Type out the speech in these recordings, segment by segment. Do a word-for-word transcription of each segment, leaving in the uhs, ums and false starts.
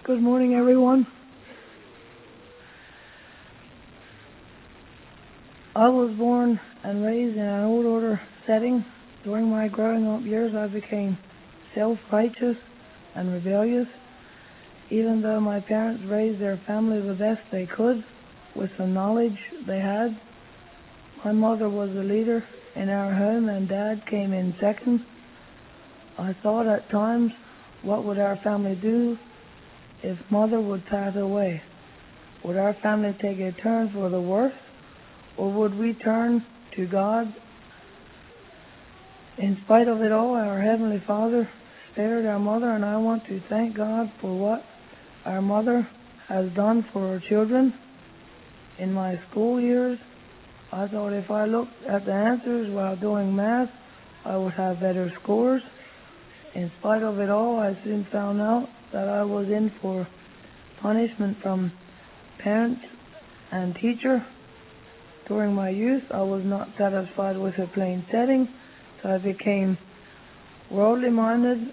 Good morning, everyone. I was born and raised in an old order setting. During my growing up years, I became self-righteous and rebellious. Even though my parents raised their family the best they could, with the knowledge they had, my mother was the leader in our home and Dad came in second. I thought at times, what would our family do if Mother would pass away? Would our family take a turn for the worse, or would we turn to God? In spite of it all, our Heavenly Father spared our mother, and I want to thank God for what our mother has done for her children. In my school years, I thought if I looked at the answers while doing math, I would have better scores. In spite of it all, I soon found out that I was in for punishment from parents and teacher. During my youth, I was not satisfied with a plain setting, so I became worldly minded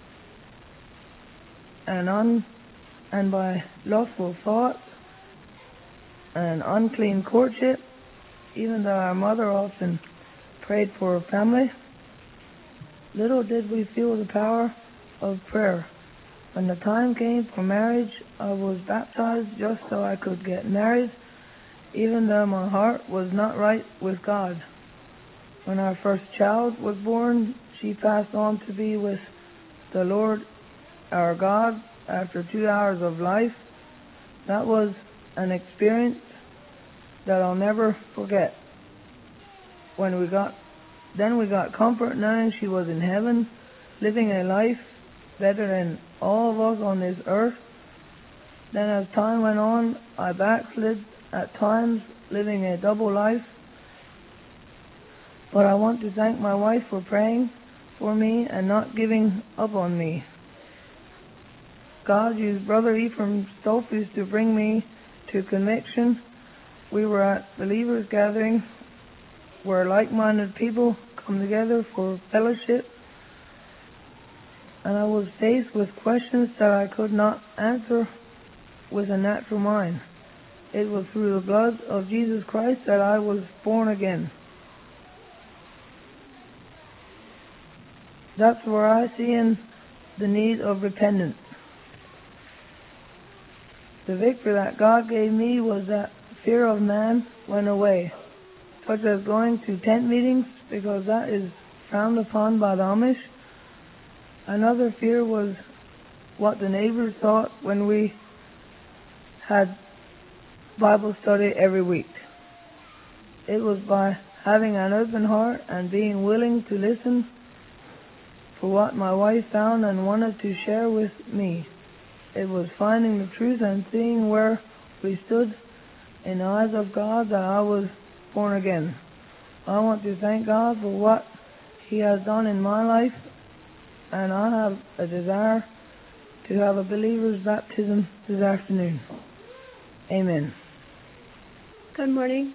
and un and by lustful thoughts and unclean courtship, even though our mother often prayed for her family. Little did we feel the power of prayer. When the time came for marriage, I was baptized just so I could get married, even though my heart was not right with God. When our first child was born, she passed on to be with the Lord our God after two hours of life. That was an experience that I'll never forget. When we got, then we got comfort knowing she was in heaven, living a life better than all of us on this earth. Then as time went on, I backslid at times, living a double life. But I want to thank my wife for praying for me and not giving up on me. God used Brother Ephraim Stolfus to bring me to conviction. We were at believers' gathering where like-minded people come together for fellowship, and I was faced with questions that I could not answer with a natural mind. It was through the blood of Jesus Christ that I was born again. That's where I see in the need of repentance. The victory that God gave me was that fear of man went away, such as going to tent meetings, because that is frowned upon by the Amish. Another fear was what the neighbors thought when we had Bible study every week. It was by having an open heart and being willing to listen for what my wife found and wanted to share with me. It was finding the truth and seeing where we stood in the eyes of God that I was born again. I want to thank God for what He has done in my life, and I have a desire to have a believer's baptism this afternoon. Amen. Good morning.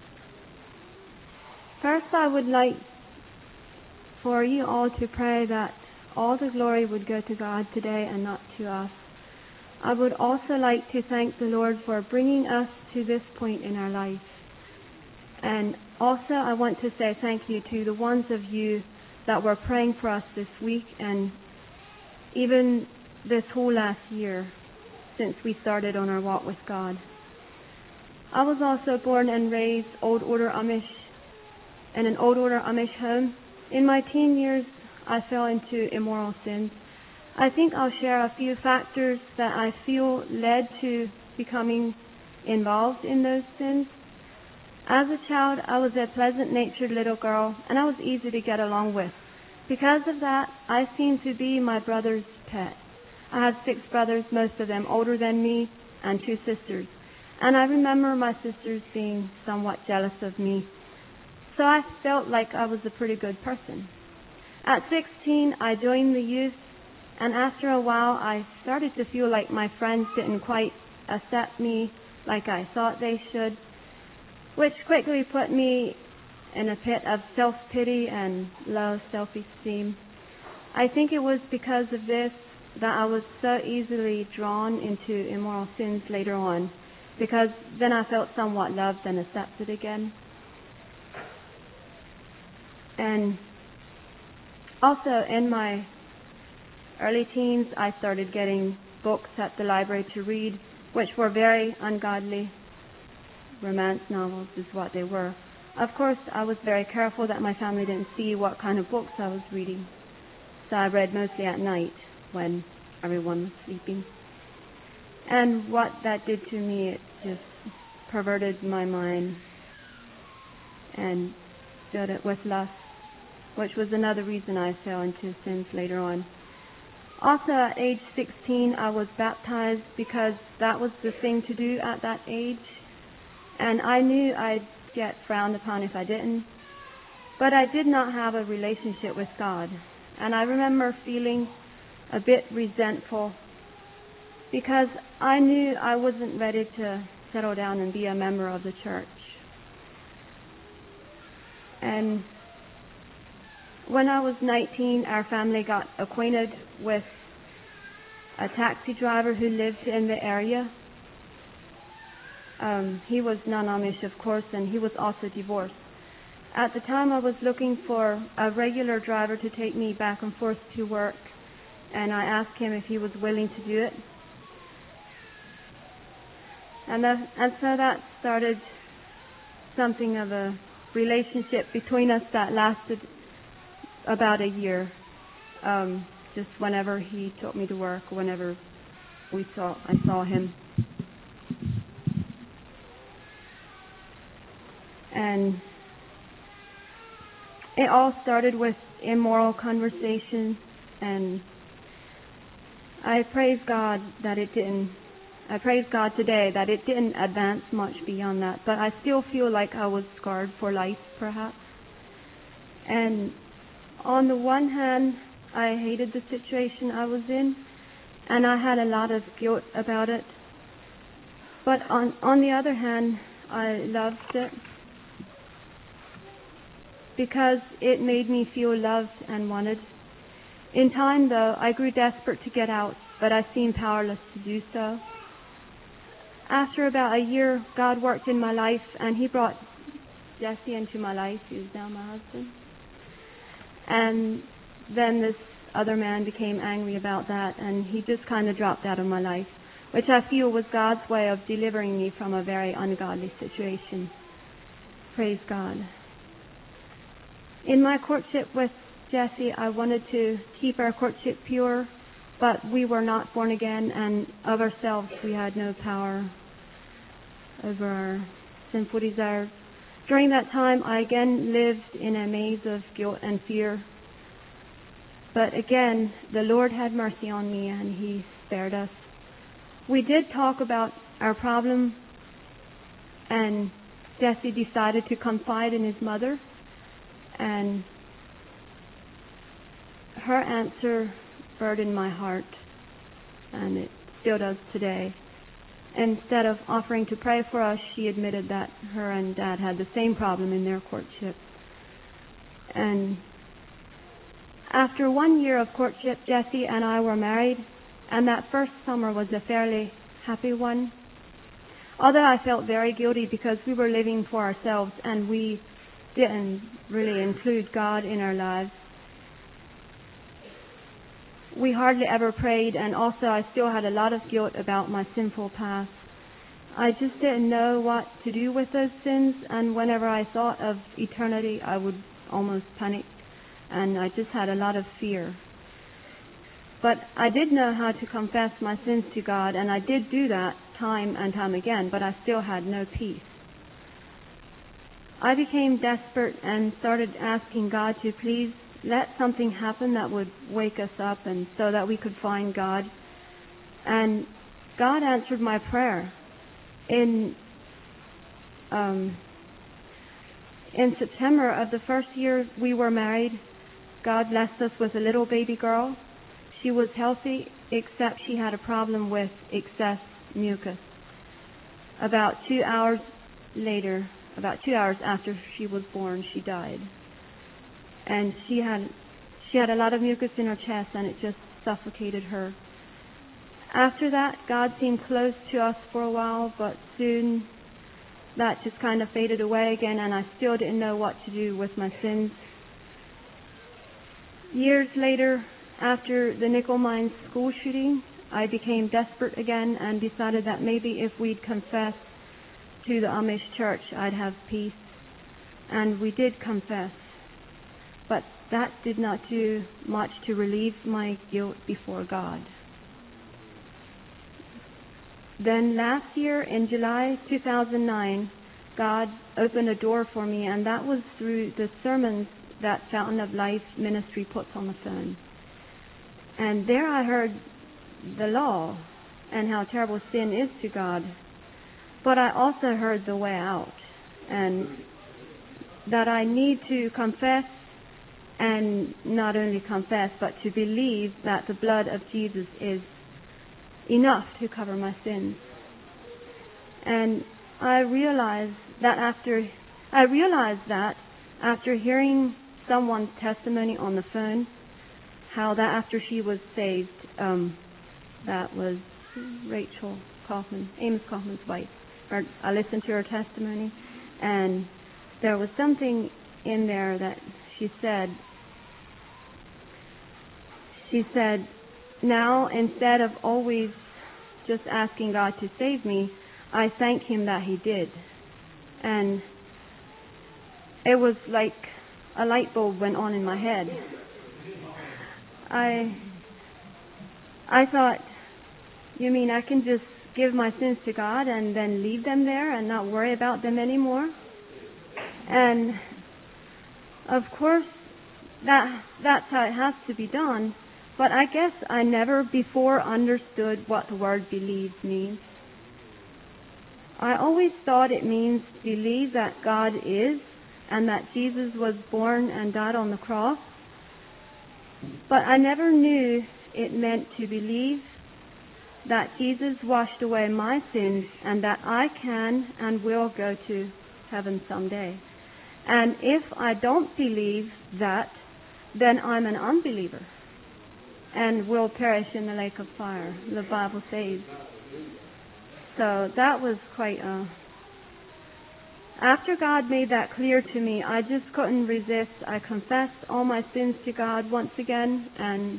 First, I would like for you all to pray that all the glory would go to God today and not to us. I would also like to thank the Lord for bringing us to this point in our life. And also I want to say thank you to the ones of you that were praying for us this week and even this whole last year since we started on our walk with God. I was also born and raised Old Order Amish in an Old Order Amish home. In my teen years, I fell into immoral sins. I think I'll share a few factors that I feel led to becoming involved in those sins. As a child, I was a pleasant-natured little girl, and I was easy to get along with. Because of that, I seemed to be my brother's pet. I had six brothers, most of them older than me, and two sisters. And I remember my sisters being somewhat jealous of me. So I felt like I was a pretty good person. At sixteen, I joined the youth, and after a while, I started to feel like my friends didn't quite accept me like I thought they should, which quickly put me in a pit of self-pity and low self-esteem. I think it was because of this that I was so easily drawn into immoral sins later on, because then I felt somewhat loved and accepted again. And also in my early teens, I started getting books at the library to read, which were very ungodly. Romance novels is what they were. Of course, I was very careful that my family didn't see what kind of books I was reading. So I read mostly at night when everyone was sleeping. And what that did to me, it just perverted my mind and filled it with lust, which was another reason I fell into sins later on. Also, at age sixteen, I was baptized because that was the thing to do at that age. And I knew I'd get frowned upon if I didn't. But I did not have a relationship with God. And I remember feeling a bit resentful because I knew I wasn't ready to settle down and be a member of the church. And when I was nineteen, our family got acquainted with a taxi driver who lived in the area. Um, he was non-Amish, of course, and he was also divorced. At the time, I was looking for a regular driver to take me back and forth to work, and I asked him if he was willing to do it. And, that, and so that started something of a relationship between us that lasted about a year. Um, just whenever he took me to work, whenever we saw, I saw him. And it all started with immoral conversation, and I praise God that it didn't, I praise God today that it didn't advance much beyond that, but I still feel like I was scarred for life, perhaps. And on the one hand, I hated the situation I was in, and I had a lot of guilt about it. But on, on the other hand, I loved it because it made me feel loved and wanted. In time, though, I grew desperate to get out, but I seemed powerless to do so. After about a year, God worked in my life, and He brought Jesse into my life, who's now my husband. And then this other man became angry about that, and he just kind of dropped out of my life, which I feel was God's way of delivering me from a very ungodly situation. Praise God. In my courtship with Jesse, I wanted to keep our courtship pure, but we were not born again, and of ourselves we had no power over our sinful desires. During that time, I again lived in a maze of guilt and fear. But again, the Lord had mercy on me, and He spared us. We did talk about our problem, and Jesse decided to confide in his mother, and her answer burdened my heart, and it still does today. Instead of offering to pray for us, she admitted that her and Dad had the same problem in their courtship. And after one year of courtship, Jesse and I were married, and that first summer was a fairly happy one. Although I felt very guilty because we were living for ourselves and we didn't really include God in our lives. We hardly ever prayed, and also I still had a lot of guilt about my sinful past. I just didn't know what to do with those sins, and whenever I thought of eternity, I would almost panic, and I just had a lot of fear. But I did know how to confess my sins to God, and I did do that time and time again, but I still had no peace. I became desperate and started asking God to please let something happen that would wake us up and so that we could find God. And God answered my prayer. In um, in September of the first year we were married, God blessed us with a little baby girl. She was healthy, except she had a problem with excess mucus. About two hours later, about two hours after she was born, she died. And she had she had a lot of mucus in her chest, and it just suffocated her. After that, God seemed close to us for a while, but soon that just kind of faded away again, and I still didn't know what to do with my sins. Years later, after the Nickel Mines school shooting, I became desperate again and decided that maybe if we'd confess to the Amish church, I'd have peace. And we did confess. But that did not do much to relieve my guilt before God. Then last year, in July two thousand nine, God opened a door for me, and that was through the sermons that Fountain of Life Ministry puts on the phone. And there I heard the law and how terrible sin is to God. But I also heard the way out, and that I need to confess, and not only confess, but to believe that the blood of Jesus is enough to cover my sins. And I realized that after I realized that after hearing someone's testimony on the phone, how that after she was saved, um, that was Rachel Kaufman, Amos Kaufman's wife. Or I listened to her testimony, and there was something in there that she said. She said, now instead of always just asking God to save me, I thank Him that He did. And it was like a light bulb went on in my head. I I thought, you mean I can just give my sins to God and then leave them there and not worry about them anymore? And of course, that that's how it has to be done. But I guess I never before understood what the word believe means. I always thought it means believe that God is and that Jesus was born and died on the cross. But I never knew it meant to believe that Jesus washed away my sins and that I can and will go to heaven someday. And if I don't believe that, then I'm an unbeliever and will perish in the lake of fire, the Bible says. So that was quite a... After God made that clear to me, I just couldn't resist. I confessed all my sins to God once again, and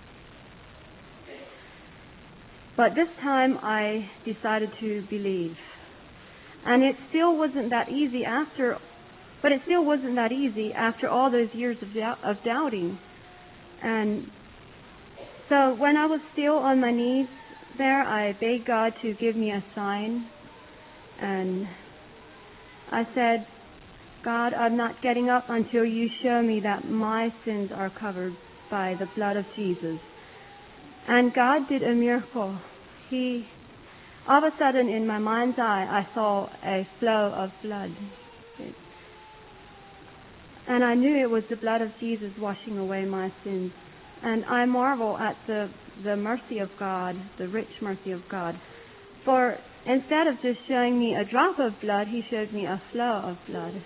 but this time I decided to believe. And it still wasn't that easy after, but it still wasn't that easy after all those years of, doubt, of doubting. And so when I was still on my knees there, I begged God to give me a sign. And I said, God, I'm not getting up until you show me that my sins are covered by the blood of Jesus. And God did a miracle. He, all of a sudden in my mind's eye, I saw a flow of blood. And I knew it was the blood of Jesus washing away my sins. And I marvel at the, the mercy of God, the rich mercy of God. For instead of just showing me a drop of blood, He showed me a flow of blood.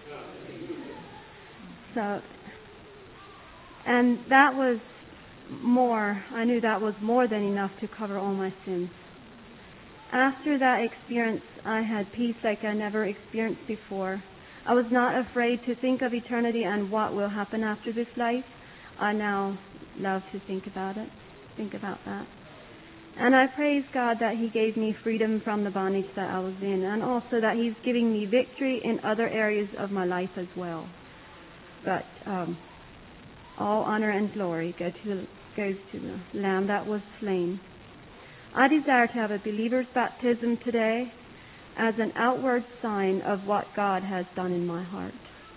So, and that was more, I knew that was more than enough to cover all my sins. After that experience, I had peace like I never experienced before. I was not afraid to think of eternity and what will happen after this life. I now love to think about it, think about that. And I praise God that He gave me freedom from the bondage that I was in, and also that He's giving me victory in other areas of my life as well. But um, all honor and glory go to the, goes to the Lamb that was slain. I desire to have a believer's baptism today as an outward sign of what God has done in my heart.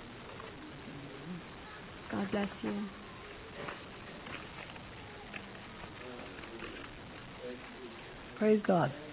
God bless you. Praise God.